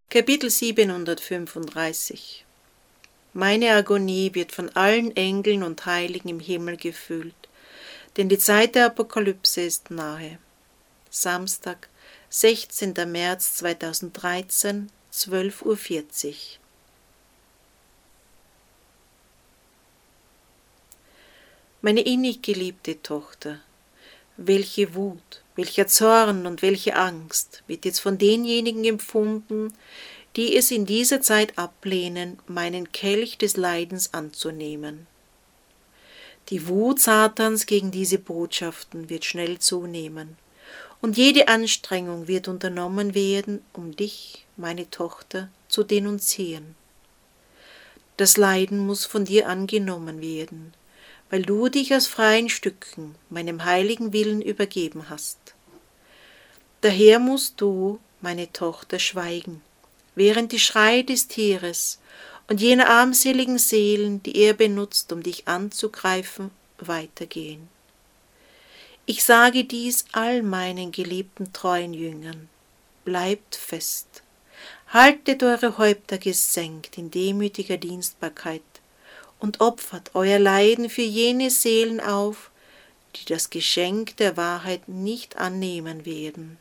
Kapitel 735. Meine Agonie wird von allen Engeln und Heiligen im Himmel gefühlt, denn die Zeit der Apokalypse ist nahe. Samstag, 16. März 2013, 12:40 Uhr. Meine innig geliebte Tochter, welche Wut, welcher Zorn und welche Angst wird jetzt von denjenigen empfunden, die es in dieser Zeit ablehnen, meinen Kelch des Leidens anzunehmen. Die Wut Satans gegen diese Botschaften wird schnell zunehmen, und jede Anstrengung wird unternommen werden, um dich, meine Tochter, zu denunzieren. Das Leiden muss von dir angenommen werden, weil du dich aus freien Stücken meinem heiligen Willen übergeben hast. Daher musst du, meine Tochter, schweigen, während die Schreie des Tieres und jener armseligen Seelen, die er benutzt, um dich anzugreifen, weitergehen. Ich sage dies all meinen geliebten treuen Jüngern: Bleibt fest, haltet eure Häupter gesenkt in demütiger Dienstbarkeit und opfert euer Leiden für jene Seelen auf, die das Geschenk der Wahrheit nicht annehmen werden.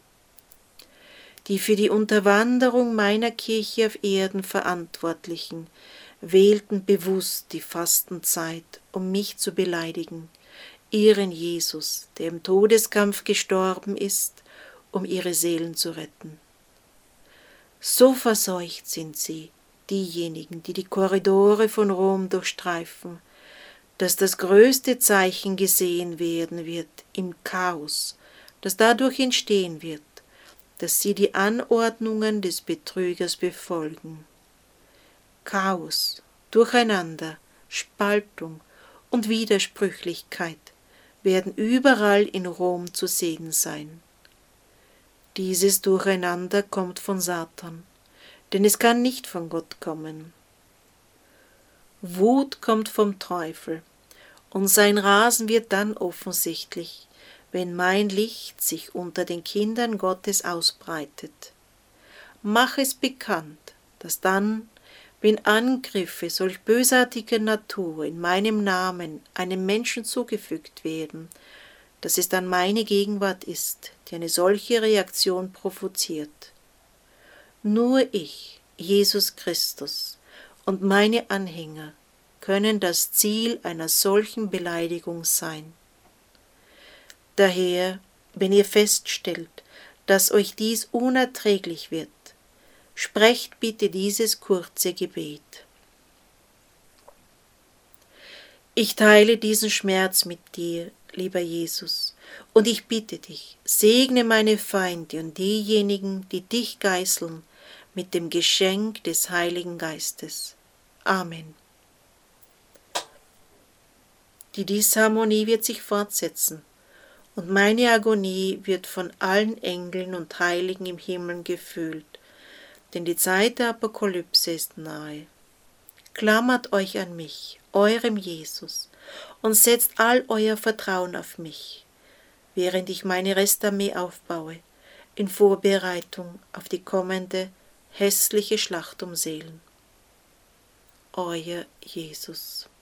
Die für die Unterwanderung meiner Kirche auf Erden Verantwortlichen wählten bewusst die Fastenzeit, um mich zu beleidigen, ihren Jesus, der im Todeskampf gestorben ist, um ihre Seelen zu retten. So verseucht sind sie, diejenigen, die die Korridore von Rom durchstreifen, dass das größte Zeichen gesehen werden wird im Chaos, das dadurch entstehen wird, dass sie die Anordnungen des Betrügers befolgen. Chaos, Durcheinander, Spaltung und Widersprüchlichkeit werden überall in Rom zu sehen sein. Dieses Durcheinander kommt von Satan, denn es kann nicht von Gott kommen. Wut kommt vom Teufel, und sein Rasen wird dann offensichtlich, wenn mein Licht sich unter den Kindern Gottes ausbreitet. Mach es bekannt, dass dann, wenn Angriffe solch bösartiger Natur in meinem Namen einem Menschen zugefügt werden, dass es dann meine Gegenwart ist, die eine solche Reaktion provoziert. Nur ich, Jesus Christus, und meine Anhänger können das Ziel einer solchen Beleidigung sein. Daher, wenn ihr feststellt, dass euch dies unerträglich wird, sprecht bitte dieses kurze Gebet. Ich teile diesen Schmerz mit dir, lieber Jesus, und ich bitte dich, segne meine Feinde und diejenigen, die dich geißeln, mit dem Geschenk des Heiligen Geistes. Amen. Die Disharmonie wird sich fortsetzen, und meine Agonie wird von allen Engeln und Heiligen im Himmel gefühlt, denn die Zeit der Apokalypse ist nahe. Klammert euch an mich, eurem Jesus, und setzt all euer Vertrauen auf mich, während ich meine Restarmee aufbaue, in Vorbereitung auf die kommende hässliche Schlacht um Seelen. Euer Jesus.